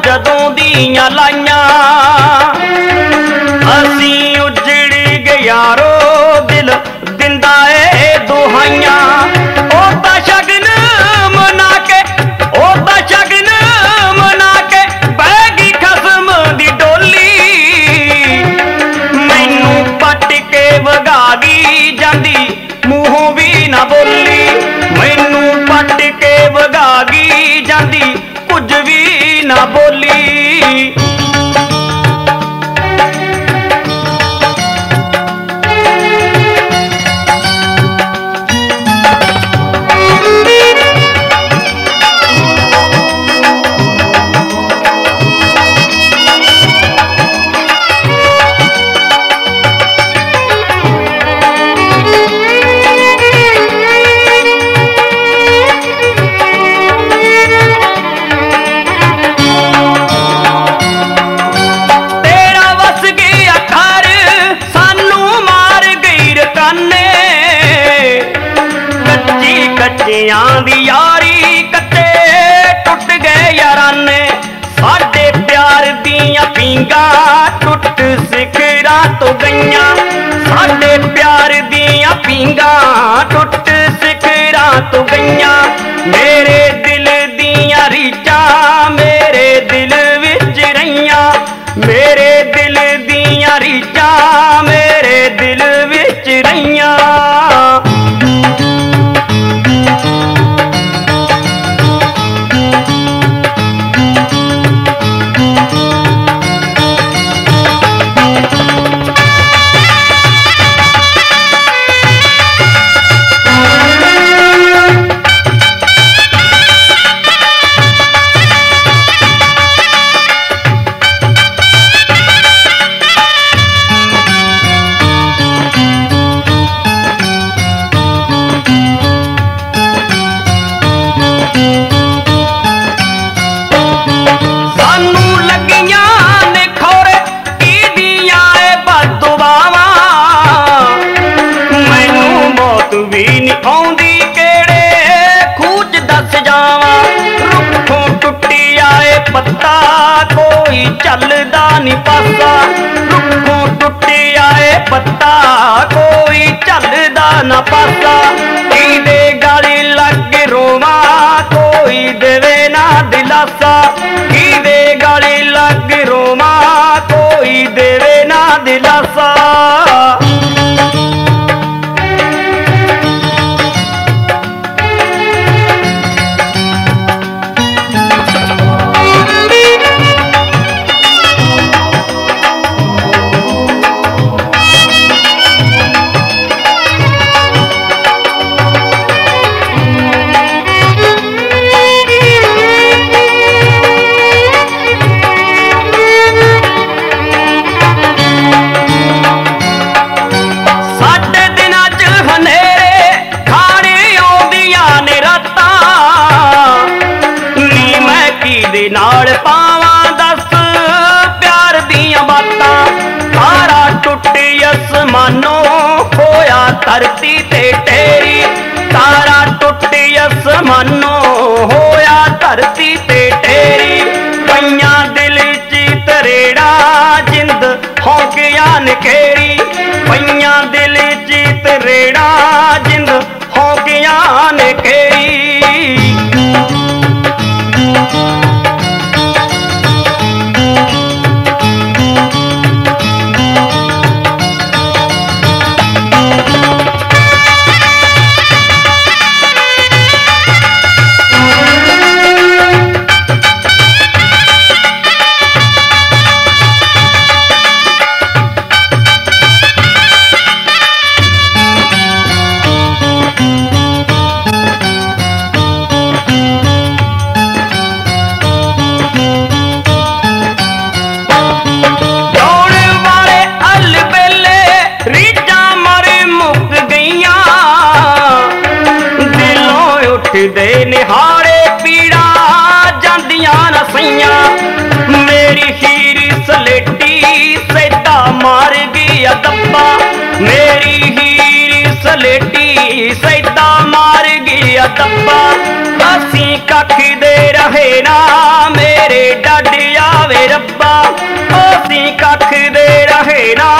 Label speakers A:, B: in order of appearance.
A: जदों दियां लाइयां असी उजड़ गयारो दिल दिंदा ए दुहाइयां ओदा शगन मना के ओदा शगन मना के बैगी खसम दी डोली मैनू पट के वगागी जांदी मूहों भी ना बोली मैनू पट के वगागी जांदी कुछ भी ना बोली। कच्चियां दी यारी कच्चे टुट गए याराने साडे प्यार दियां पींगा टुट सिखरा तो गईयां साडे प्यार दियां पींगा टुट सिखरा तो गईयां मेरे दिल दियां रीचां मेरे दिल विच रहियां मेरे दिल दियां रीचां मेरे दिल विच रहियां। पत्ता कोई चलदा नी पासा रुखों टुटिया पत्ता कोई चलदा ना पासा की दे गाली लग रोवा कोई देवे ना दिलासा की दे गाली लग रोवा कोई देवे ना दिलासा। नाल पावा दस प्यार दियां बातां तारा टुटे आसमानों होया धरती ते टेरी तारा टुटे आसमानों होया धरती ते टेरी पईयां दिल च तरेड़ा जिंद होंकिया नखेरी पईयां दिल च तरेड़ा जिंद होंकिया नखेरी। दे निहारे पीड़ा जांदियां न सैयां मेरी हीर सलेटी सैदा मार गया दब्बा मेरी हीर सलेटी सैदा मार गया ਦੱਬਾ ਅਸੀਂ ਕੱਖ ਦੇ ਰਹੇ ਨਾ ਮੇਰੇ ਡੱਡ ਆਵੇ ਰੱਬਾ ਅਸੀਂ ਕੱਖ ਦੇ ਰਹੇ ਨਾ